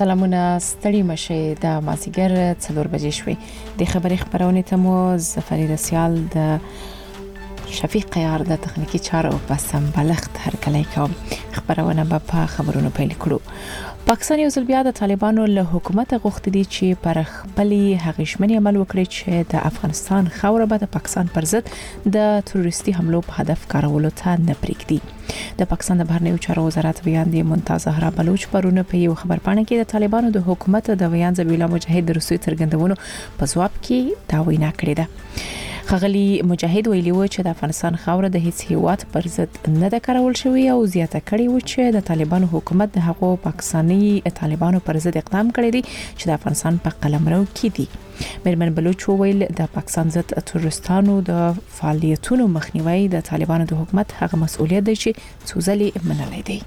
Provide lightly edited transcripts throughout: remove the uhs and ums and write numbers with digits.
سلامونه ستړي مشه د مازیګر 4 بجې شوي د خبري خبرونه ته مو زفرید سیال د شفیق قیار د تخنیکی چارو په سمبلغت هرکلی کوم خبرونه په خبرونو پیل کړو. پاکستان یو ځل بیا د طالبانو له حکومت غوښتي دي چې پر خپلې هغشمنی عمل وکړي چې د افغانستان خوره به د پاکستان پر ضد د تروریستي حملو په هدف کارولو ته نه پریږدي. د پاکستان د بهرنیو چارو وزارت ویان دی ممتاز زهرا بلوچ پرونه په یو خبرپاڼه کې د طالبانو د حکومت د ویان ذبیح الله مجاهد د روسي څرګندونو په ځواب کې دا وینا کړې ده. خغلی مجاهد ویلي و چې د افغانستان خوره د هیڅ هیواد پر ضد نه د کارول شوی او زیاته کړي و چې د طالبانو حکومت د هغو پاکستاني طالبانو پر ضد اقدام کړی دی چې د افغانستان په قلمرو کې دي. میرمن بلوچ ویل د پاکستان ضد تروریستانو د فعالیتونو مخنیوي د طالبانو د حکومت هغه مسؤلیت دی چې څوزلي منلای دی.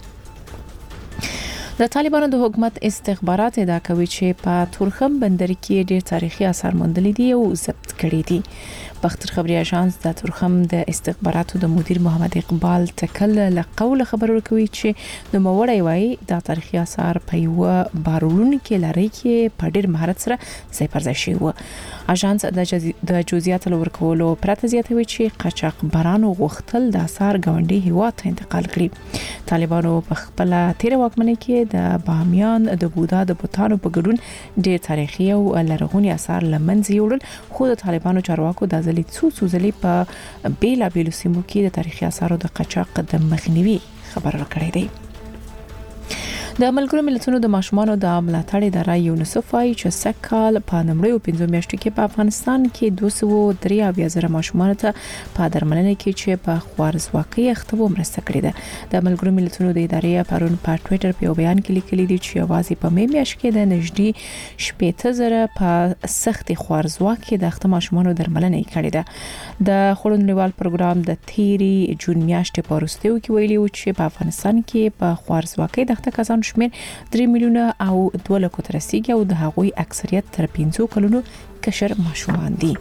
د طالبانو د حکومت استخبارات ادعا کوي چې په تورخم بندر کې ډېر تاریخي آثار موندلي دي او ضبط کړي دي. بختر خبري اژانس د تورخم د استخباراتو د مدیر محمد اقبال تکل له قول خبرو کوي چې د موړی وای د تاریخي آثار په یو بارولون کې لري کې په ډېر مهارت سره ځای پر ځای شوی و. اژانس د جزئیات ورکولو پرته زیاتوي چې قاچاقبرانو غوښتل د آثار غونډي هیواد ته انتقال کړي. طالبانو په خپل تیر واکمنۍ کې د بامیان د بودا د بوتانو په ګډون ډېر تاریخي او لرغونی آثار لمنځه یوړل خو د طالبانو چارواکو د څو په بیلا بیلو سیمو کې د تاریخي آثارو د قاچاق د مخنیوي خبر ورکړی دی. د ملګرو ملتونو د ماشومانو د ملاتړ ادارې یونیسف وايي چې سکهال په نمړیو 15 میاشتو کې په افغانستان کې 293,000 ماشومان ته په درملنه کې چې په خوارزواکۍ اخته مرسته کړې ده. د ملګرو ملتونو د ادارې پرون په ټوئیټر په بیان کې لیکلي دي چې یوازې په می میاشت کې د نږدې 70,000 په سخت خوارزواکۍ د اخته ماشومانو درملنه کړې ده. د خړوندوال پروګرام د تیری جون میاشتې په وروستیو کې ویلي و چې په افغانستان کې په خوارزواکۍ د اخته کسانو شمیر 3 میلیونه او 2 لکو تر رسیدي او د هغوی اکثریت تر 15 کلونو کشر ماشومان دي.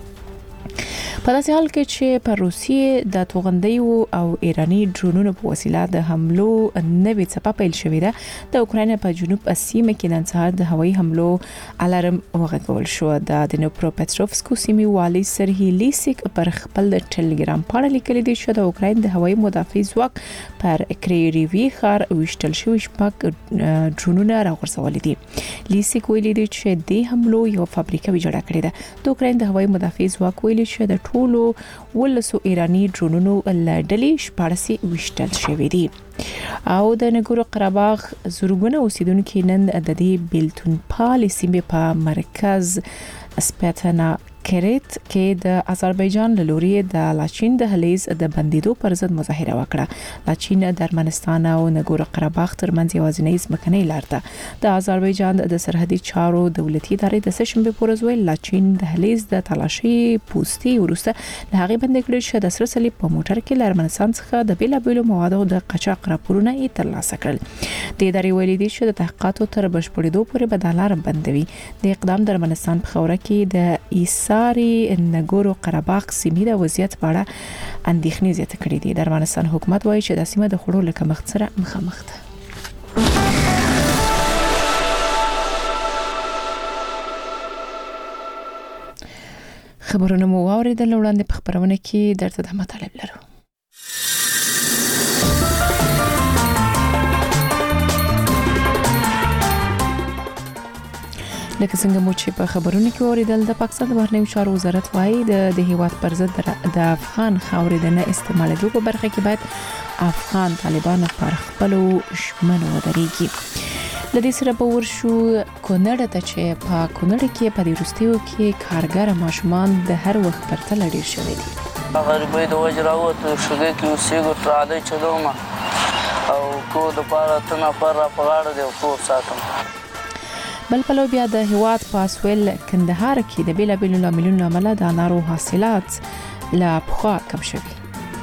په داسې حال کې چې په روسیې د توغندیو او ایرانی ډرونونو په وسیله د حملو نوې څپه پیل شوې ده. د اوکراین په جنوب سیمه کې نن سهار د هوایي حملو الارم وغږول شو. د دنیپروپټروفسکو سیمې والي سرهی لیسیک پر خپل د ټلګرام پاڼه لیکلي دي چې د اوکراین د هوایي مدافع ځواک پر کریریوی ښار وشتل شوی شپږ ډرونونه راغورځول دي. لیسیک ویلي دي چې د حملو یو فابریکه ویجاړه کړې ده. د اوکراین د هوایي مدافع ځواک ویلي چې د ټولو ولسو ایرانی ډرونونو لړډلې شپارسي وشتل شوې دي. او د نګورو قرهباغ زورګونه اوسیدونکو نن د دې بیلتون پالي سیمې په مرکز سپیتنا کریت کې د آذربایجان له لوري د لاچین د هلیز د بندیدو پر ضد مظاهره وکړه. لاچین د ارمنستان او نګورو قرهباغ ترمنځ یوازینی ځمکنۍ لار ده. د آذربایجان د سرحدي چارو دولتي ادارې د سشنبه پر ورځ ویل لاچین د هلیز د تلاشي پوسټي ورسته له هغه بند کړی چې د سره صلیب په موټر کې له ارمنستان څخه د بیلا بیلو موادو د قاچاق راپورونه یې ترلاسه کړل. د ادارې ویلي دي چې د تحقیقاتو تر بشپړېدو پورې به د لار بندوي. د اقدام د ارمنستان په خوره کې د ساری نګورو قرهباغ سیمې د وضعیت په اړه اندېښنې زیاته کړې دي. د افغانستان حکومت وایي چې د سیمه د خړو له کمښت سره مخامخ ده. خبرونه مو واوریدل. وړاندې په خبرونه کې درته د مطالب لرو. لکه څنګه مو چې په خبرونو کې اوریدل د پاکستان د بهرنیو چارو وزارت وايي د هیواد پر ضد د افغان خاورې د نه استعمالېدو په برخه کې باید افغان طالبانو پر خپل ژمنو ودرېږي. لدې سره به ورشو کونړ ته چې په کونړ کې په وروستیو کې کارګر ماشومان د هر وخت پرته لړ شوي دي. غریبۍ د وجې راووتو شګۍ کې اوسېږو ټرالۍ چلوم او کور دپاره ته نفر را په غاړه دی او کور ساتم. بل پلو بیا د هیواد په اسویل کندهار کې د بیلا بیلو لاملونو عمله د انارو حاصلات لا پخوا کم شوي.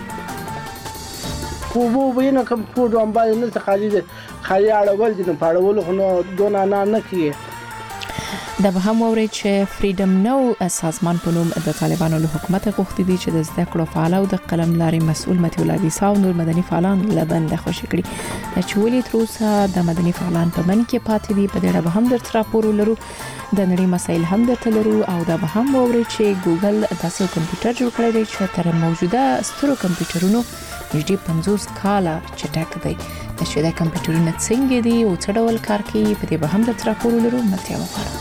وو وینه کوم پور امبال نه تخالي خالي اړول دي په اړول خو دونه نه کیه. د به هم اوري چې فریډم نو سازمان په نوم د طالبانو له حکومت غوښتي دي چې د زده کړو فعال او د قلم لاري مسؤل متي الله ویسا او نور مدني فعالان لبند خوشی کړي چې ولې تر اوسه د مدني فعالان په من کې پاتې دي په دې اړه به هم درته راپور لرو د نړۍ مسایل هم درته لرو او دا به هم اوري چې ګوګل داسې کمپیوټر جوړ کړی دی چې تر موجوده سترو کمپیوټرونو نږدې 50 کاله چټک دی د شوی د کمپیوټرونو څنګه دي او څه ډول کار کوي په دې به هم درته راپور لرو ملتیا وکړو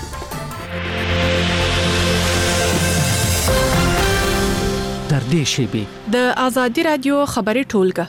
در دې شیبه د ازادي رادیو خبري ټولګه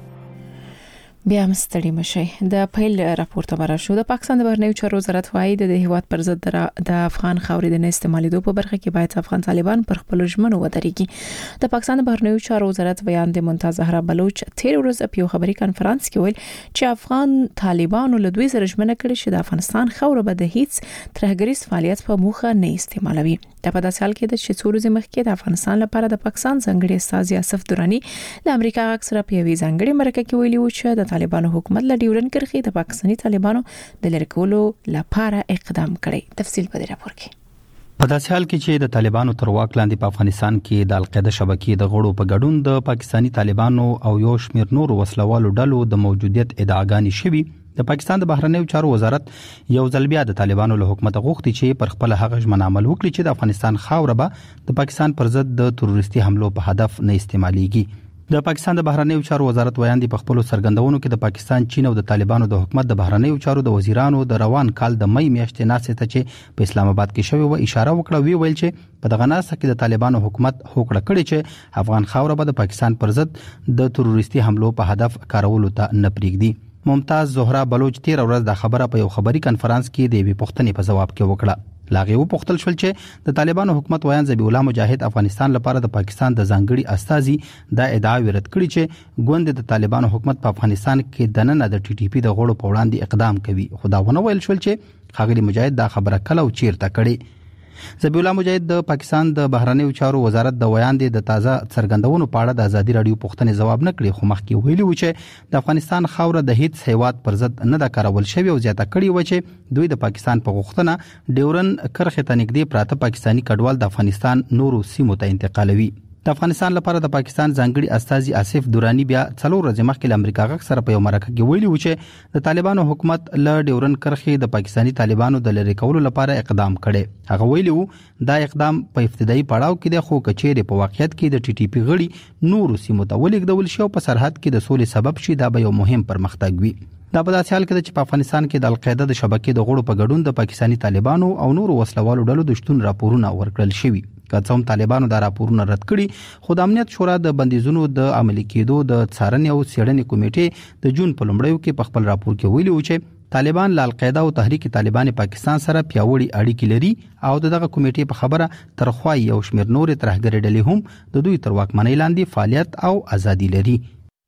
بیا مستړی مشي د پیل راپورته برا شو د پاکستان د بهرنیو چارو وزارت وايي د هیواد پر ضد د افغان خاورې د استعمالېدو په برخه کې باید افغان طالبان پر خپل ژمنو ودرېږي د پاکستان د بهرنیو چارو وزارت بیان د منتظر زهرا بلوچ تیر ورځ په یو خبري کانفرنس کې ویل چې افغان طالبانو له دوی سره ژمنه کړې چې د افغانستان خاور به د هیڅ ترهګریز فعالیت په موخه نه استعمالوي د په داسې حال کې د چې څو ورځې مخکې د افغانستان لپاره د پاکستان ځنګړي استاذ یاسف درانی له امریکا اکثره په یوې ځنګړي مرکه کې ویلي و چې د طالبانو حکومت له ډیورن کرخي د پاکستاني طالبانو د لری کولو لپاره اقدام کړی تفصیل په دې راپور کې په داسې حال کې چې د طالبانو تر واک لاندې په افغانستان کې د القاعده شبکې د غړو په ګډون د پاکستاني طالبانو او یو شمېر نور وسلوالو ډلو د موجودیت ادعاګانې شوي د پاکستان د بهرنیو چارو وزارت یو ځل بیا د طالبانو له حکومت غوښتي چې پر خپل هغه ژمنه عمل وکړي چې د افغانستان خاوره به د پاکستان پر ضد د تروریستي حملو په هدف نه استعماليږي د پاکستان د بهرنیو چارو وزارت ویان دي په خپل سرګندونو کې د پاکستان چین او د طالبانو د حکومت د بهرنیو چارو د وزیرانو د روان کال د مې میاشتې ناسې ته چې په اسلام آباد کې شوی و اشاره وکړه ویل چې په دغه ناسه کې د طالبانو حکومت هوکړه کړې چې افغان خاوره به د پاکستان پر ضد د تروریستي حملو په هدف کارولو ته نه پریږدي ممتاز زهرا بلوچ تیر ورځ د خبره په یو خبري کانفرنس کې د وی پښتنې په جواب کې وکړه لاغه و پختل شول چې د طالبانو حکومت ویان ذبیح الله مجاهد افغانستان لپاره د پاکستان د ځانګړي استازي د ادعا ورت کړی چې ګوند د طالبانو حکومت په افغانستان کې د نن د ټي ټي پی د غړو په وړاندې اقدام کوي خداونه ویل شول چې خاغلی مجاهد دا خبره کله او چیرته کړي ذبیح الله مجاهد د پاکستان د بهرنیو چارو وزارت د ویان دي د تازه څرګندونو په اړه د ازادي رادیو پښتنې جواب نه کړی خو مخکې ویلي و چې د افغانستان خاوره د هیڅ هیواد پر ضد نه د کارول شوی او زیاته کړی و چې دوی د پاکستان په غوښتنه ډیورن کرخه ته نږدې پراته پاکستانی کډوال د افغانستان نورو سیمو ته انتقالوي د افغانستان لپاره د پاکستان ځانګړي استازي آصف درانی بیا څلور ورځې مخکې د امریکا غږ سره په یو مرکه کې ویلي و چې د طالبانو حکومت له ډیورن کرخي د پاکستانی طالبانو د لری کولو لپاره اقدام کړي هغه ویلي و دا اقدام په ابتدایي پړاو کې د خو کچېره په واقعیت کې د ټي ټي پی غړي نورو سیمو ته ولېږدول شي او په سرحد کې د سولې سبب شي دا به یو مهم پرمختګ وي دا په داسې حال کې چې په افغانستان کې د القاعده د شبکې د غړو په ګډون د پاکستاني طالبانو او نورو وسلوالو ډلو د شتون راپورونه ورکړل شوي که څوم طالبانو دا راپورونه رد کړي خو د امنیت شورا د بندیزونو د عملي کېدو د څارنې او څېړنې کمیټې د جون په لومړیو کې په خپل راپور کې ویلي و چې طالبان له القاعده او تحریک طالبان پاکستان سره پیاوړي اړیکې لري او دغه کمیټې په خبره ترخوا یو شمېر نور ترهګر ډلې هم د دوی تر واکمنۍ لاندې فعالیت او ازادي لري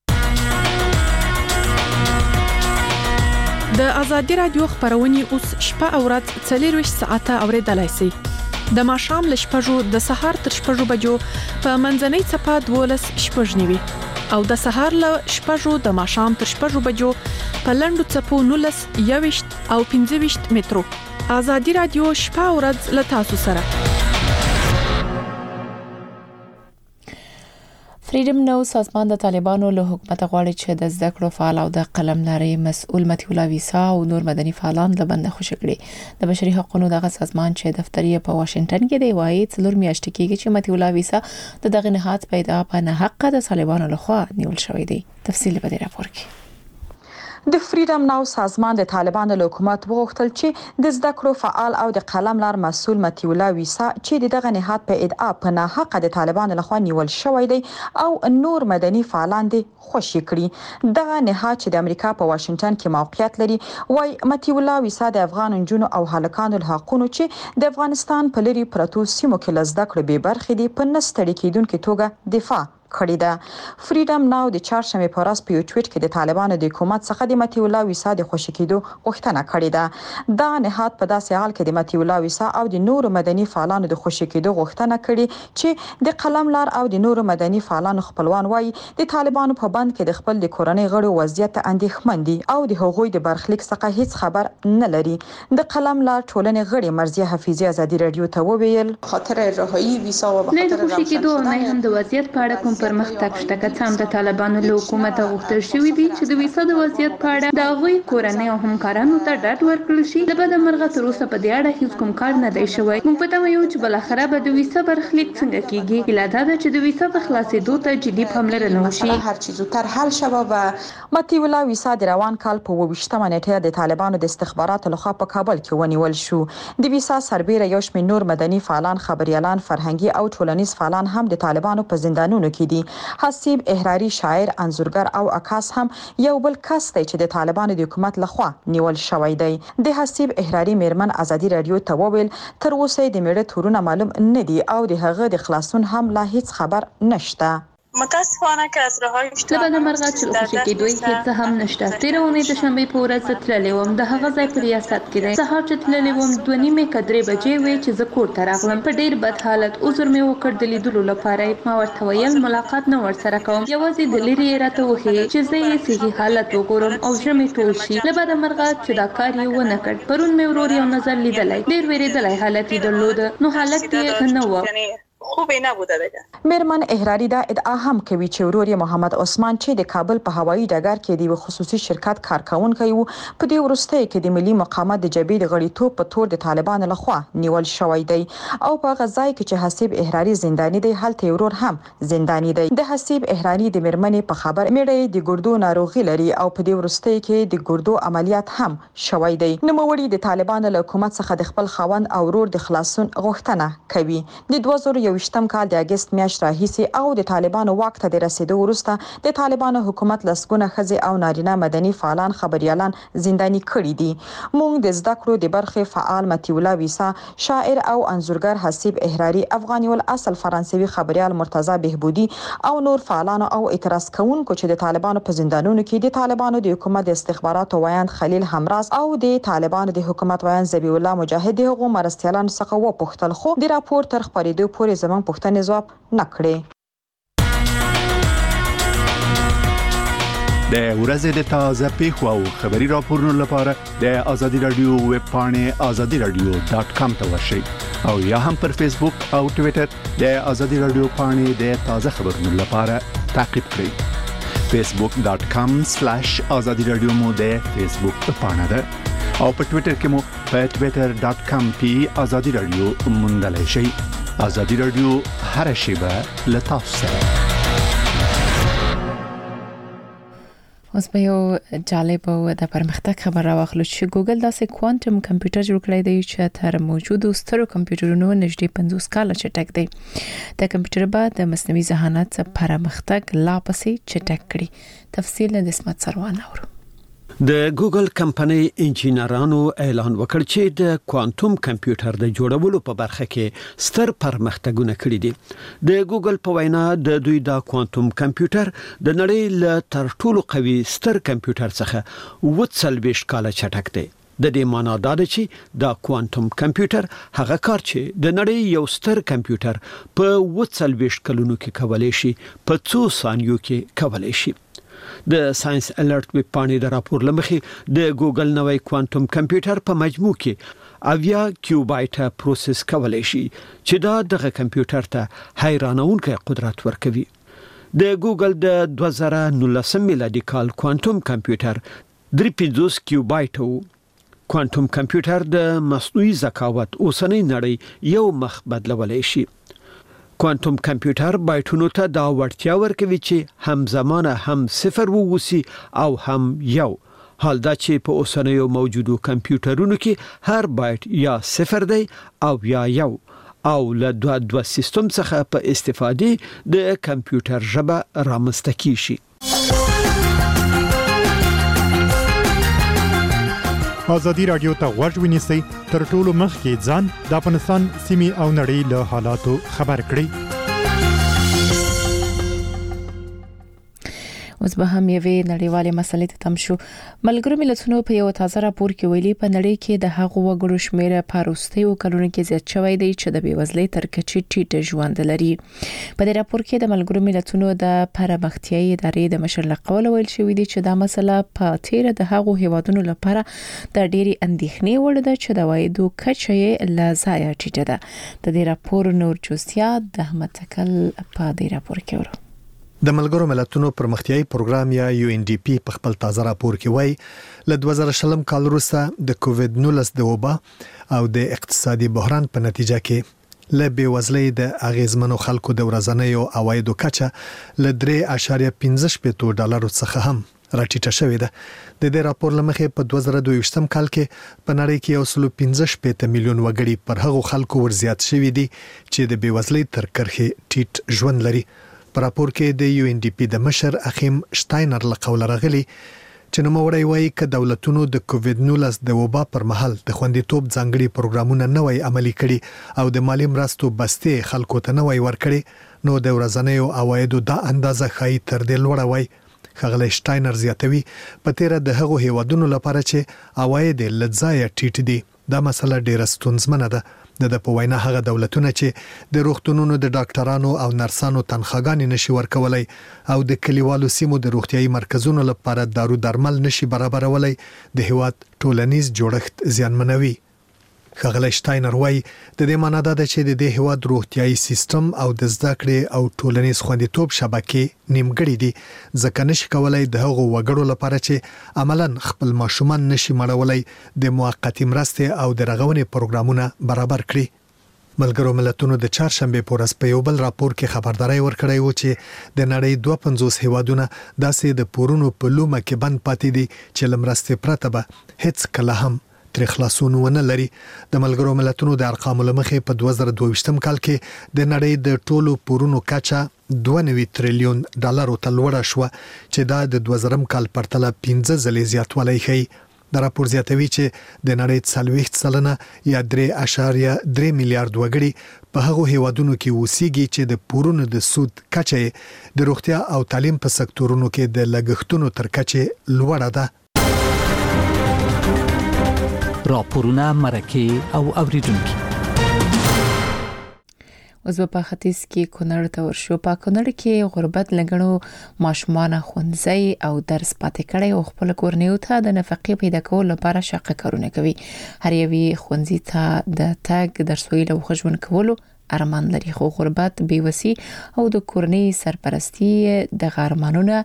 د ازادي رادیو خبرونه اوس شپه او ورځ 24 ساعته اوریدلای شئ د ماښام ل شپږو د سهار تر شپږو بجو په منځنۍ صفه 12 شپږنیوي او د سهار ل شپږو د ماښام تر شپږو بجو په لندو صفو 19 21 او 15 مترو ازادي رادیو شپه او ورځ ل تاسو سره فریډم نو سازمان د طالبانو له حکومت غواړي چې د زده کړو فعال او د قلم لاري مسؤل متي الله ویسا او نور مدني فعالان له بند خوشی کړي د بشري حقوقو دغه سازمان چې دفتر یې په واشنگټن کې دی وايي څلور میاشتې کېږي چې متي الله ویسا د دغه نهاد پیدا په نه حق د طالبانو لخوا نیول شوی دی تفصیل په دې راپور کې د فریډم ناو سازمان د طالبانو له حکومت وغوښتل چې د زده کړو فعال او د قلم لار مسؤل متي الله ویسا چې دغه نهاد په ادعا په نه حق د طالبانو لخوا نیول شوی دی او نور مدني فعالان دي خوشی کړي دغه نهاد چې د امریکا په واشنگټن کې موقعیت لري وای متي الله ویسا د افغان جنونو او هلکانو له حقوقو چې د افغانستان په لري پرتو سیمو کې لزده کړې به برخې دي په نستړي کېدونکو توګه دفاع کړې ده. فریډم ناو د چهارشنبه په ورځ په یو ټویټ کې د طالبانو د حکومت څخه د مطیع الله ویسا د خوشی کېدو غوښتنه کړې ده. دا نهاد په داسې حال کې د مطیع الله ویسا او د نورو مدني فعالانو د خوشی کېدو غوښتنه کړې چې د قلم لار او د نورو مدني فعالانو خپلوان وایي د طالبانو په بند کې د خپل د کورنۍ غړو وضعیت ته اندېښمن دي او د هغوی د برخلیک څخه هیڅ خبر نه لري. د قلم لار ټولنې غړي مرضیه حفیظي ازادي رادیو ته وویل خاطر رهایی ویسا و به خاطر خوشی کېدو نه هم د وضعیت په اړه کوم پرمختګ شته که څه هم د طالبانو له حکومت غوښتل شوی دی چې د ویسا د وضعیت په اړه د هغوی کورنۍ او همکارانو ته ډاډ ورکړل شي. د بده مرغه تر اوسه په دې اړه هیڅ کوم کار نه دی شوی. موږ په تمه یو چې بالاخره به د ویسا برخلیک څنګه کیږي. هیله ده چې د ویسا د خلاصېدو ته جدي پاملرنه وشي. هر چیز زودتر حل شوه و مطیع الله ویسا د روان کال په 28مه نیټه د طالبانو د استخباراتو لخوا په کابل کې ونیول شو. د ویسا سربېره یو شمېر نور مدني فعالان، خبريالان، فرهنګي او ټولنیز فعالان هم د طالبانو په زندانونو کې دي. حسیب احراری، شاعر، انځورګر او عکاس هم یو بل کس دی چې د طالبانو د حکومت لخوا نیول شوی دی. د حسیب احراری میرمن ازادي رادیو ته وویل تر اوسه د میړه تورونه معلوم نه دي او د هغه د خلاصون هم لا هیڅ خبر نشته. متاسفانه که از رهایی لبنه مرغه چې خوشی کېدوی هیڅ هم نشته. تیر اونۍ د شنبه په ورځ تللی وم. د هغه ځای په ریاست کې دی. سهار چې تللی وم 2:30 کدرې بجې وې چې زه کور ته راغلم. په ډیر بد حالت عذر مې وکړ د لیدلو لپاره. ما ورته ویل ملاقات نه ورسره کوم. یوازې د لري راته وخی چې زه یې صحیح حالت وګورم او ژمې ټول شي. لبنه مرغه چې دا کار یې ونه کړ. پرون مې ورور یو نظر لیدلی. ډیر ویریدلی حالت یې درلود. نو حالت یې نه و. خوبی نبوده دیگه. میرمن احراری دا ادعا هم کوي چې ورور محمد عثمان چې د کابل په هوایي ډګر کې د خصوصي شرکت کارکونکي وو په دې وروستۍ کې د ملي مقاومت د جبهې د غړیتوب په تور د طالبانو لخوا نیول شوی دی او په غزای کې چې حسیب احراری زنداني دی هلته ورور هم زنداني دی. د حسیب احراری د میرمنې په خبر میړه د ګردو ناروغي لري او په دې وروستۍ کې د ګردو عملیات هم شوی دی. نوموړي د طالبانو له حکومت څخه د خپل خاوند او ورور د خلاصون غوښتنه کوي. د 2021م کال د اگست میاشت راهیسي او د طالبانو واک ته د رسیدو وروسته د طالبانو حکومت لسګونه ښځې او نارینه مدني فعالان، خبريالان زنداني کړي دي. موږ د زده کړو د برخې فعال مطیع الله ویسا، شاعر او انځورګر حسیب احراری، افغاني الاصل فرانسوي خبريال مرتضی بهبودي او نور فعالانو او اعتراض کوونکو چې د طالبانو په زندانونو کې د طالبانو د حکومت د استخباراتو وایند خلیل همراز او د طالبانو د حکومت وایند ذبیح الله مجاهد هغه مرستيالان څخه وپوښتل خو د راپور تر خبرېدو پورې زموږ پوښتنې جواب نکړي. د ورځې د تازه پیښو او خبري راپورونو لپاره د ازادي رادیو ویب پاڼې azadiradio.com ته ورشئ او یا هم پر فیسبوک او ټوئیټر د ازادي رادیو پاڼې د تازه خبرونو لپاره تعقیب کړئ. facebook.com/azadiradio مو د فیسبوک پاڼه ده او په ټوئیټر کې مو په twitter.com/azadiradio موندلای شئ. ازادي رادیو هر شیبه لتاسو سره. اوس به یو جالب او د پرمختګ خبر راوخلو چې ګوګل داسې کوانټم کمپیوټر جوړ کړی دی چې تر موجودو سترو کمپیوټرونو نږدې 50 کاله چټک دی. د کمپیوټر بعد د مصنوعي ذهانت پرمختګ لا پسې چټک کړي. تفصیل د اسمت سروان اورو. د ګوګل کمپنۍ انجینرانو اعلان وکړ چې د کوانټم کمپیوټر د جوړولو په برخه کې ستر پرمختګونه کړي دي. د ګوګل په وینا د دوی د کوانټم کمپیوټر د نړۍ له تر ټولو قوي ستر کمپیوټر څخه 40 کاله چټک دی. د دې معنی دا ده چې د کوانټم کمپیوټر هغه کار چې د نړۍ یو ستر کمپیوټر په 40 کلونو کې کولای شي په 2 ثانیو کې کولای شي. د ساينس الرټ ویب پاڼې د راپور لمخې د ګوګل نوې کوانټم کمپیوټر په مجموع کې 80 کیوبایټه پروسس کولای شي چې دا دغه کمپیوټر ته حیرانونکي قدرت ورکوي. د ګوګل د 2019 میلادي کال کوانټم کمپیوټر 350 کیوبایټو. کوانټم کمپیوټر د مصنوعي ذکاوت اوسنۍ نړۍ یو مخ بدلولای شي. کوانټم کمپیوټر بایټونو ته دا وړتیا ورکوي چې همزمانه هم صفر ووسی او هم یو. حال دا چې په اوسنیو موجودو کمپیوټرونو کې هر بایټ یا صفر دی او یا یو او له دوه سیستم څخه په استفادې د کمپیوټر ژبه رامنځته کیږي. ازادي رادیو ته غوږ ونیسئ تر ټولو مخکې ځان د افغانستان سیمې او نړۍ له حالاتو خبر کړئ. اوس به هم یوې نړیوالې مسلې ته تم شو. ملګرو ملتونو په یو تازه راپور کې ویلي په نړۍ کې د هغو وګړو شمېر په وروستیو کلونو کې زیات شوی دی چې د بېوزلۍ تر کچې ټیټ ژوند لري. په دې راپور کې د ملګرو ملتونو د پرمختیايي ادارې د مشر له قوله ویل شوی دی چې دا مسله په تیر د هغو هیوادونو لپاره د ډېری اندېښنې وړ ده چې د عوایدو کچه یې لا ځایه ټیټه ده. د دې راپور نور جزئیات د احمد تکل په دې راپور کې ورو. د ملګرو ملتونو پرمختیايي پروګرام یا UNDP په خپل تازه راپور کې وایي ل 2020 کال وروسته د کووډ-19 د وبا او د اقتصادي بحران په نتیجه کې ل بېوزلۍ د اغیزمنو خلکو د ورځنیو عوایدو کچه ل 3.15 ډالرو څخه هم راټیټه شوې ده. د دې راپور لمخې په 2022 کال کې په نړۍ کې 115 میلیون وګړي پر هغو خلکو ورزیات شوي دي چې د بېوزلۍ تر کرښې ټیټ ژوند لري. په راپور کې د UNDP د مشر اخیم شتاینر له قوله راغلي چې نوموړی وایي ک دولتونو د کووډ-19 د وبا پر مهال د خوندیتوب ځانګړي پروګرامونه نه وای عملي کړي او د مالی مرستو بستې خلکو ته نه وای ورکړي نو د ورځنیو عوایدو د اندازه خای تر دې لوړه وای. خغلی شتاینر زیاتوي په تیر د هغو هیوادونو لپاره چې عواید لږه ټیټ دي دا مسله ډیره ستونزمنه ده. د په وینا هغه دولتونه چې د روغتونونو د ډاکټرانو او نرسانو تنخواګانې نشي ورکولای او د کلیوالو سیمو د روغتيایي مرکزونو لپاره دارو درمل نشي برابرولای د هیواد ټولنیز جوړښت زیانمنوي. خغلی شتاینر وایي د دې معنی ده چې د دې هیواد روغتيایي سیستم او د زده کړې او ټولنیز خوندیتوب شبکې نیمګړې دي ځکه نشي کولای د هغو وګړو لپاره چې عملاً خپل ماشومان نشي مړولای د موقتی مرستې او د رغونې پروګرامونه برابر کړي. ملګرو ملتونو د چهارشنبه په ورځ په یو بل راپور کې خبرداري ورکړې و چې د نړۍ 52 هیوادونه داسې د پورونو په لومه کې بند پاتې دي چې لمرستې پرته به هیڅ کله هم تر خلاصون ونه لري. د ملګرو ملتونو د ارقامو لمخې په 2022 کال کې د نړۍ د ټولو پورونو کچه 2 تریلیون ډالر ته لوړه شو چې دا د 2000 کال پرتله 15 ځلې زیاتوالی ښيي. د راپور زیاتوي چې د نړۍ 40% یا 3.3 میلیارډ وګړي په هغو هیوادونو کې اوسېږي چې د پورونو د سود کچه د روغتیا او تعلیم په سکتورونو کې د لګښتونو تر کچه لوړه ده. راپورونه مرکه او اوریدونکو اوس په ختیځ کې کونړ ته ورشو. په کونړ کې غربت لګړو ماشومان ښوونځي او درس پاتې کړي او خپل کورنیو ته د نفقې پیدا کولو لپاره شاقه کارونه کوي. هر یوې ښوونځي ته د تګ درس ویلو او ژوند کولو ارمان لري خو غربت بیوسی او د کورنۍ سرپرستی د غرمانونو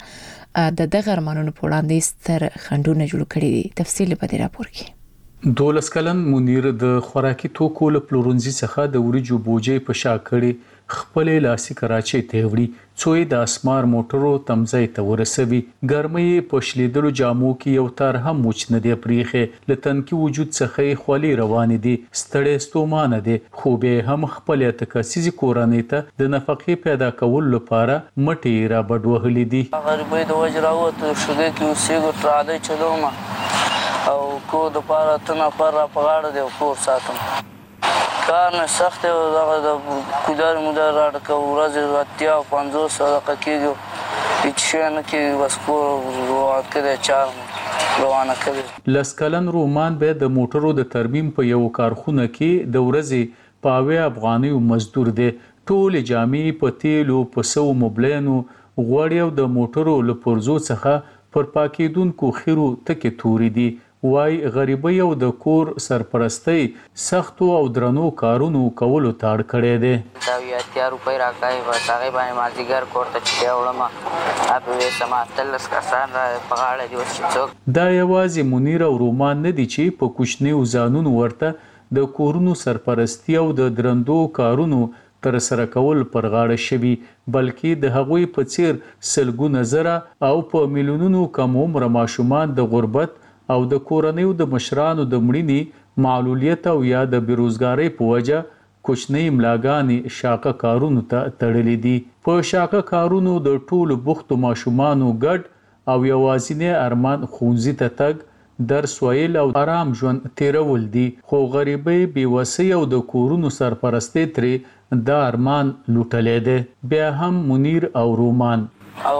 په وړاندې ستر خنډونه جوړ کړي دي. تفصیل په دې راپور کې. 12 کلن منیر د خوراکي توکو له پلورنځي څخه د وریجو بوجي په شا کړي خپل لاسي کراچي ته وړي څوې د اسمار موټرو تمځای ته ورسوي. ګرمۍ په شلیدلو جامو کې یو تر هم موچ نه دی پریخه لتنکی وجود څخه خولي روان دي ستړې ستومانه دي خو به هم خپل تکسیزي کورنۍ ته د نفقې پیدا کول لپاره مټي را بډوهلې دي. غریبۍ د وجراوت شګه کې اوسېګو تراله چلوما او کو د پاره تنه پر را پغاړه دی کور ساتم کار نه سخت او د کودار مدار راډکه ورځ اتیا 500 صدقه کېږي هیڅ شي نه کې بس کور روان کړي چار روانه کړي. لسکلن رومان به د موټرو د ترمیم په یو کارخونه کې د ورځې په 80 افغاني مزدور دی. ټول جامې په تیلو په سو مبلینو غوړیو د موټرو له پرزو څخه پر پاکیدونکو خیرو تکې توري دي. وای غریبۍ او د کور سرپرستی سختو او درنو کارونو کولو تاړ کړي دي. دا 80 روپۍ راکای بس هغه باندې مازیګر کوړه چې وړم اپ سما تلس کسان را پغاړه دی وڅ. دا یوازې منیر او رومان نه دي چې په کوچنی وزانونو ورته د کورونو سرپرستی او د درندو کارونو تر سره کول پر غاړه شوي بلکې د هغوی په څیر سلګونه زره او په میلیونونو کم عمر ماشومان د غربت او د کورنیو د مشرانو د مړینې معلولیت او یا د بیروزګاری په وجه کوچنی ملاګانی شاقه کارونو ته تړلې دي. په شاقه کارونو د ټولو بوختو ماشومانو ګډ او یوازینی ارمان ښوونځي ته تګ درس ویل او آرام ژوند تیرول دي خو غریبۍ بیوسۍ او د کورونو سرپرستی ترې دا ارمان لوټلې ده. بیا هم منیر او رومان او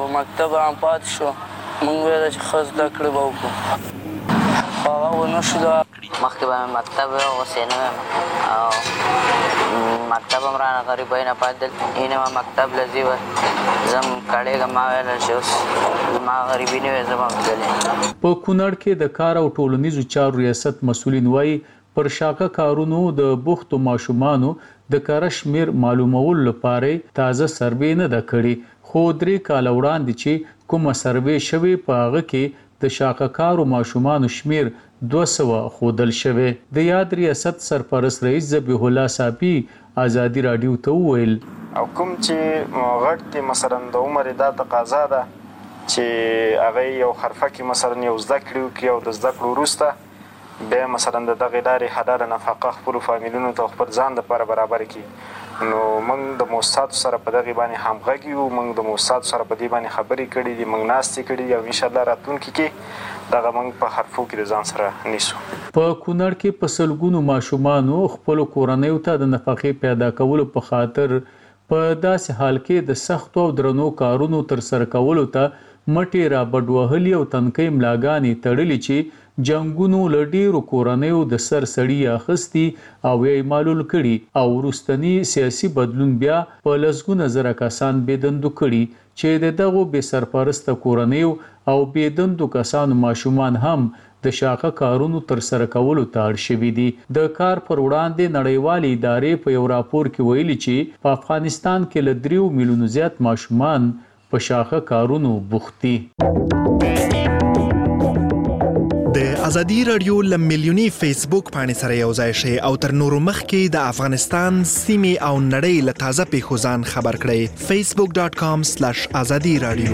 مکتب هم پاتې شو موږ ویل چې ښه زده کړې به وکړو هغه ونه شو مخکې به مې مکتب اوس یې نه ویم او مکتب هم رانه غریبۍ نه پاتې اینه ما مکتب له ځي به زه هم کړېږم ما ویل چې اوس زما غریبي نه وي زه به هم تللی په کونړ کې د کار او ټولنیزو چارو ریاست مسؤلین وایي پر شاقه کارونو د بوختو ماشومانو د کار شمیر معلومولو لپاره تازه سروې نه ده کړې خو 3 کال وړاندې چې کومه سروې شوې په هغه کې د شاقه کارو ماشومانو شمیر 200 خودل شوه د یاد ریاست سرپرست رئیس ذبیح الله صافی ازادي رادیو ته ویل او کوم چې غټ کې مثلا د عمر دا تقاضا ده چې هغه یو حرفه کې مثلا یو زده کړو کې او د زده کړو وروسته به مثلا د دغه لارې حلال نفقه خپل فامیلونو ته خپل ځان لپاره برابر کړي نو موږ د موسسات سره په دغه باندې همغږي یو موږ د موسسات سره په دې باندې خبرې کړې دي موږ ناستې کړې او ان شاء الله راتلونکي کې دغه موږ په حرفو کې د ځان سره نیسو په کونړ کې په سلګونو ماشومانو خپل کورنۍ ته د نفقې پیدا کولو په خاطر په داسې حال کې د سختو او درنو کارونو تر سره کولو ته مټې را بډوهلي او تنکۍ ملاګانې تړلې چې جنگونو لډیرو کورنیو د سر سړی اخستی او یې معلول کړي او وروستنی سیاسي بدلون بیا په لسګونه زره کسان بيدندو کړي چې دغه به سرپرست کورنیو او بيدندو کسان ماشومان هم د شاقه کارونو تر سره کولو ته اړ شوي دي د کار پر وړاندې نړیوالې ادارې په یو راپور کې ویلي چې په افغانستان کې له 3 میلیونو زیات ماشومان په شاقه کارونو بوختي د ازادي رادیو لملیونی فیسبوک باندې سره یو ځای شي او تر نورو مخکې د افغانستان سیمه او نړۍ له تازه پیښو ځان خبر کړئ facebook.com/azadi radio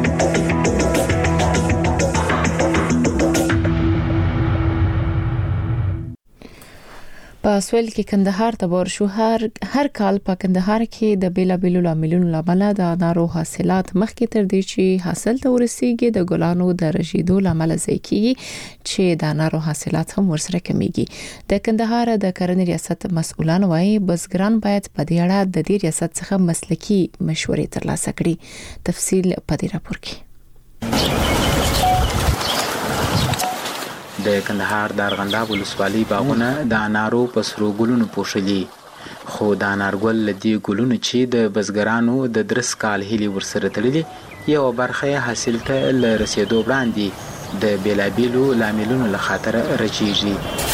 په سویل کې کندهار ته ورشو هر کال په کندهار کې د بیلابیلو لاملونو لامل د انارو حاصلات مخکې تر دې چې حاصل ته ورسیږي د ګلانو د رژیدو لامل ځکه چې د انارو حاصلات هم ورسره کمیږي د کندهار د کرنې ریاست مسؤلان وايي بزګران باید په دې اړه د دې ریاست څخه مسلکي مشورې ترلاسه کړي تفصیل په دې راپور کې د کندهار د ارغنداب ولسوالۍ باغونه د انارو په سرو ګلونو پوښلي خو د انارګل لدی ګلونو چې د بزګرانو د درس کال هلي ورسره تړلي یو برخه حاصل ته رسیدو وړاندې د بیلابیلو لاملونو له خاطر رچیږي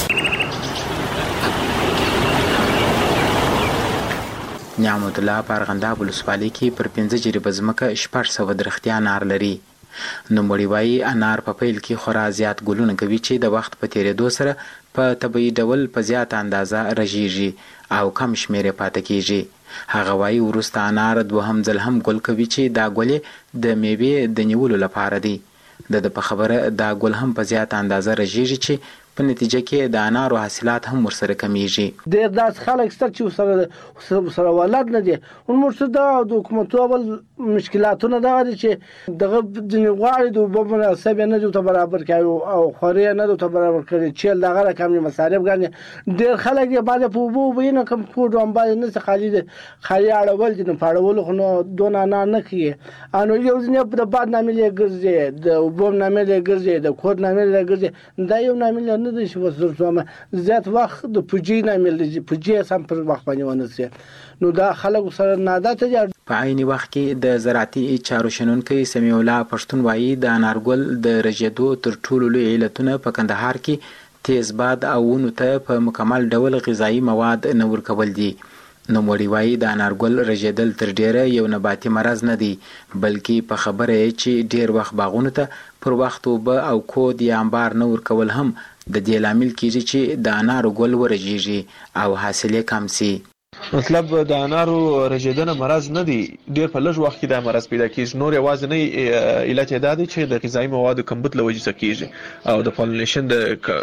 نعمت الله په ارغنداب ولسوالۍ کې پر 15 جریبه ځمکه 600 درختیا انار لري نو مړیوي انار په پیل کې خورا زیات ګلونه کوي چې د وخت په تیریدو سره په طبيعي ډول په زیات اندازه رژيږي او کم شمیره پاتې کیږي هغه وايي ورسته انار دوهم ځل هم ګل کوي چې دا ګلې د میوه د نیولو لپاره دي د په خبره دا ګل هم په زیات اندازه رژيږي چې په نتیجه کې د انارو حاصلات هم ورسره کمیږي ډېر داس خلک ستر چې سره ولادت نه دي ورته دا د حکومت اول مشکلاتونه دا دي چې دغه د غواړي د مناسب نه دي ته برابر کوي او خوري نه دي ته برابر کوي چې دغه رقم مصارف غني ډېر خلک یې باندې په وو وینه کوم کوډ هم باندې نه خالي اړول دي نه پاړول خو نو دون نه کوي انو یو ځنه په بعد نامې ګرځي د وبم نامې ګرځي د کوډ نامې ګرځي دا یو نامې نه دي چې وسره زیات وخت د پوجي نامې پوجي سم پر وخت باندې ونسي نو دا خلک سره نادته دي په عین وخت کې د زراعتي چارو شنونکو سمیع الله پښتون وایي د انارګل د رژیدو تر ټولو لوی علتونه په کندهار کې تیز باد او ونو ته په مکمل ډول غذایی مواد نه ورکول دي نو مړی وایي د انارګل رژیدل تر ډیره یو نباتي مرض نه دی بلکې په خبره چې ډیر وخت باغونه ته پر وخت وب او کود یا انبار نه ورکول هم د دې لامل کیږي چې د انارو ګل ورژيږي او حاصله کم سي مطلب د انارو رژیدنه مرض نه دی ډیر په لږ وخت کې د مرض پیدا کیږي نور یوازې نه علت دا دی چې د غذایی موادو کمبود لوجې سکیږي او د پالینیشن د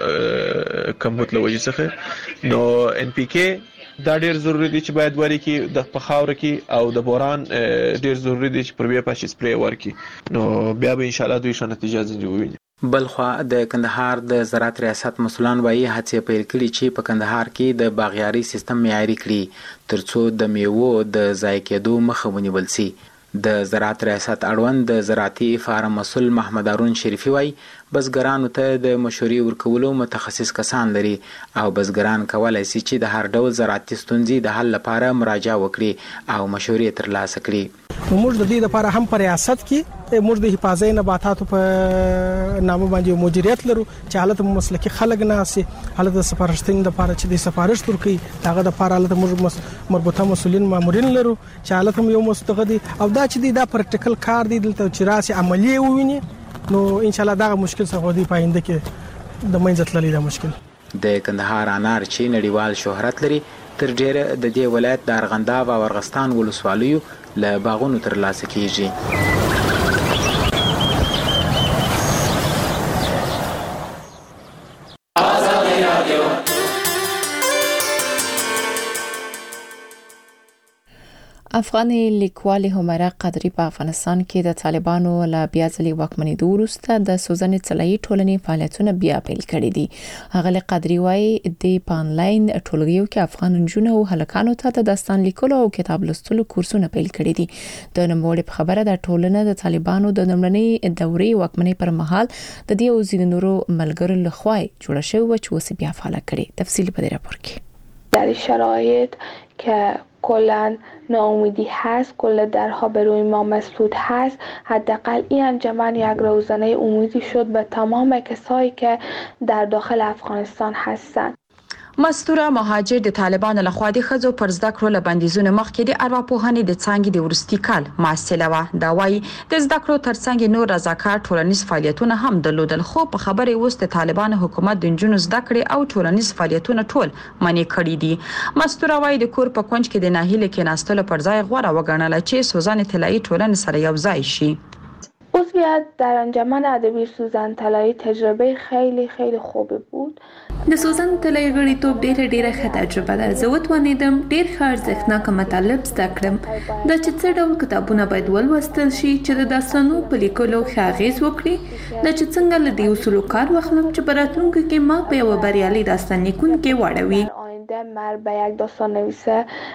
کمبود لوجې څخه نو ان پی کې دا ډیر ضروری دی چې باید وری کې د پخاور کې او د بوران ډیر ضروری دی چې پر بیا پښې سپری ورکي نو بیا به ان شاء الله دوی ښه نتیجه وویني بلخوا د کندهار د زراعت ریاست مسؤلان وایي هڅې پیل کړي چې په کندهار کې د باغیاري سیستم معیاري کړي ترڅو د میوو د ضایع کېدو مخه ونیول شي د زراعت ریاست اړوند د زراعتي فارم مسؤل محمد هارون شریفي وایي بزګرانو ته د مشورې ورکولو متخصص کسان لري او بزګران کولای شي چې د هر ډول زراعتي ستونزې د حل لپاره مراجعه وکړي او مشورې ترلاسه کړي. موږ د دې لپاره هم په ریاست کې موږ د حفاظتي نباتاتو په نامه باندې مدیریت لرو چې حالت مسلکي خلک ناسي حالت د سفارشتین لپاره چې د سفارش ترکی هغه د لپاره حالت موږ مربوطه مسولین مامورین لرو چې حالت هم یو مستغدي او دا چې دا پریکټیکل کار دی دلته چې راسي عملی وویني نو ان شاء الله دا مشکل څه دی پاینده کې د منځ تللی دا مشکل. د کندهار انار چې نړیوال شهرت لري تر ډیره د دې ولایت د ارغنداب او ارغستان ولسوالیو له باغونو ترلاسه کیږي. افغاني لیکوال همیرا قادری په افغانستان کې د طالبانو له بیا ځلې واکمنېدو وروسته د سوزنې طلایي ټولنې فعالیتونه بیا پیل کړي دي. هغه قادری وايي د آنلاین ټولګیو کې افغان نجونو او هلکانو ته د داستان لیکلو او کتاب لوستلو کورسونه پیل کړي دي. د نوموړي په خبره د ټولنه د طالبانو د لومړنۍ دورې واکمنۍ پر مهال د دې او ځینو نورو ملګرو لخوا جوړه شوې چې اوس بیا فعال کړي. تفصیل په دې راپور کې. در شرایط که کلا ناامیدی هست، کل درها به روی ما مسدود هست، حداقل این انجمن یک روزنه امیدی شد به تمام کسایی که در داخل افغانستان هستند. مستوره مهاجر د طالبانو لخوا د خزو پر زده کړو له بندیزونو مخکې د ارواپوهنې د څانګې د ورستي کال محصله و. دا وایي د زده کړو ترڅنګ نور رضاکار ټولنیز فعالیتونه هم درلودل، خو په خبره اوس د طالبان حکومت د نجونو زده کړې او ټولنیز فعالیتونه ټول منع کړي دي. مستوره وایي د کور په کونج کې د ناهیله کې ناستلو پر ځای غوړه وګڼل چې سوزان طلایی ټولنې سره یو ځای شي. عضویت در انجمن ادبی سوزن طلایی تجربه خیلی خیلی خوبی بود. د سوزن طلایی غړیتوب ډیره ښه تجربه ده. زه وتوانیدم ډیر ښه ارزښتناک مطالب زده کړم. دا چې څه ډول کتابونه باید ولوستل شي چې د داستانو په لیکلو ښه اغیز وکړي، دا چې څنګه له دې اصولو کار واخلم چې په راتلونکي کې ما په یو بریالي داستان لیکونکی واړوي. مر به یک داستان نویس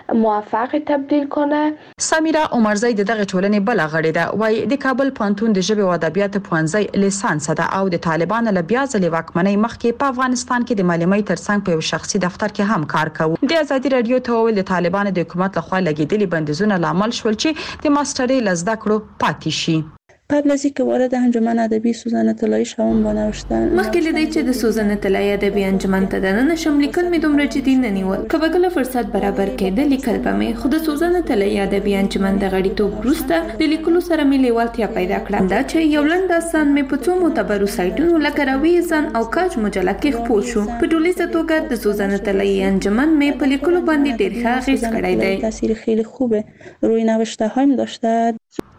موفق تبدیل کنه. سمیرا عمرزی د دغه ټولنې بل غړې ده. وایي د کابل پوهنتون د ژبې او ادبیات پوهنځي لیسانس ده او د طالبانو له بیا ځلې واکمنۍ مخکې په افغانستان کې د معلوماتي ترڅنګ په یو شخصي دفتر کې هم کار کوي. د ازادي رادیو ته ویل د طالبانو د حکومت لخوا لګیدلي بندیزونه لامل شول چې د ماسترۍ لزده کړو پاتې شي. قبل از اینکه وارد انجمن ادبی سوزن طلایی شوم با نوشتن مخکې لدی چې د سوزن طلایی ادبی انجمن ته دننه شم لیکل مې دومره جدي نه نیول. که به کله فرصت برابر کېده لیکل به مې، خو د سوزن طلایی ادبی انجمن د غړیتوب وروسته د لیکلو سره مې لیوالتیا پیدا کړه. دا چې یو لنډ داستان مې په څو معتبرو سایټونو لکه راویزن او کاج مجله کې خپور شو. په ټولیزه توګه د سوزن طلایی انجمن مې په لیکلو باندې ډېر ښه اغیز کړی دی. تاثیر خیلی خوبه روی نوشته هایم داشته.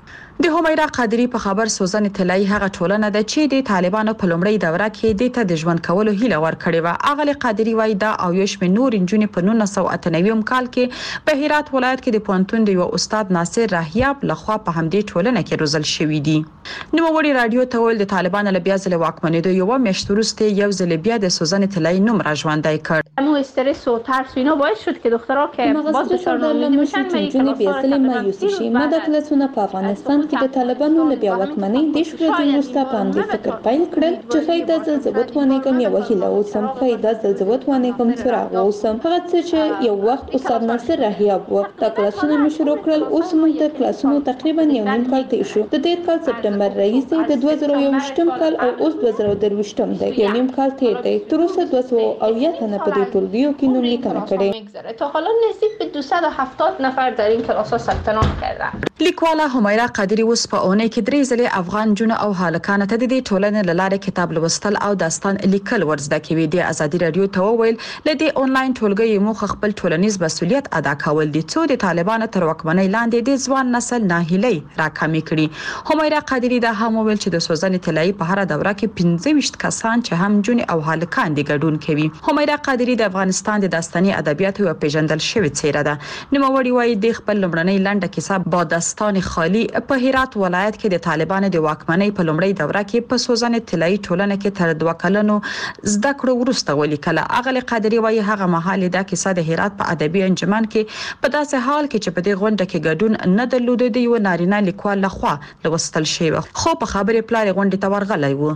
د همیرا قادری په خبر سوزن طلایی هغه ټولنه ده چې د طالبانو په لومړۍ دوره کې د ته د ژوند کولو هیله ورکړې و. اغلی قادری وایي دا او یو شمېر نور نجونې په 1998 کال کې په هرات ولایت کې د پوهنتون د یو استاد ناصر راهیاب لخوا په همدې ټولنه کې روزل شوې دي. نوموړي رادیو ته ویل د طالبانو له بیا ځلې واکمنېدو یو میاشت وروسته یو ځل بیا د سوزن طلایی نوم را ژوندی کړ. همون استرس و ترس و اینا باعث شد که دخترها که باز دچار ناامیدی میشن جون بیا ځلې مایوسی شي. ما د کلاسونو په افغانستان کې د طالبانو له بیا واکمنۍ د شپږ وروسته باندې فکر پیل کړل چې خیدا زلزبت وانهګم یو هیله اوسم، خیدا زلزبت وانهګم څراغ اوسم. هغه څه چې یو وخت استاد ناصر راهیاب و د کلاسونو مې شروع کړل. اوس موږ د کلاسونو تقریبا یو نیم کال تیر شو. د دې کال سپټمبر رئیس د 2021 کال او اوس 2023 دی. یو نیم کال تیر دی. تر اوسه 200 تنه په دې ټولګیو کې نوم لیکنه کړې. تا حالا نزدیک به 270 نفر در این کلاس‌ها ثبت نام کردن. لیکواله همیرا قادری اوس په اونۍ کې درې ځلې افغان جون او هلکانو ته د دې ټولنې له لارې کتاب لوستل او داستان لیکل ورزده کوي. د ازادي رادیو ته وویل ل دې آنلاین ټولګي موخه خپل ټولنیز مسؤلیت ادا کول دي څو د طالبانو تر واکمنۍ لاندې د ځوان نسل ناهیلي راکمې کړي. همیرا قادری دا هم ویل چې د سوزن طلایی په هر دوره کې 25 کسان چې هم جون او هلکان دي ګډون کوي. همیرا قادری د افغانستان د داستاني ادبیاتو یو پیژندل شوی څیره ده. نوموړي وایي د خپل لومړنۍ لنډه کیسه با داستان خالی په هرات ولایت کې د طالبانو د واکمنۍ په لومړۍ دوره کې په سوزن طلایی ټولنه کې تر 2 کلونو زده کړو وروسته ولیکله. اغلی قادری وایي هغه مهال دا کیسه د هرات په ادبي انجمن کې په داسې حال کې چې په دې غونډه کې ګډون نه درلود د یو نارینه لیکوال لخوا لوستل شوی خو په خبرې پلار غونډه ته ورغلی و.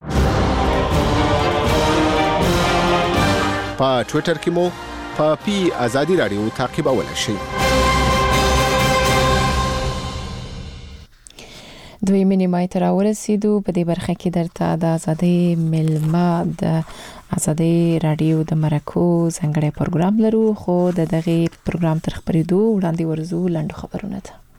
په ټوئیټر کې مو په پی آزادی رادیو تعقیبولای شئ. دوی مینیمای تر ورسېدو په دې برخه کې درته د آزادۍ ملما د آزادۍ رادیو د مرکو څنګه پروګرام لرو خو د دغه پروګرام تر خبرېدو وړاندې ورزو لاندې خبرونه ده.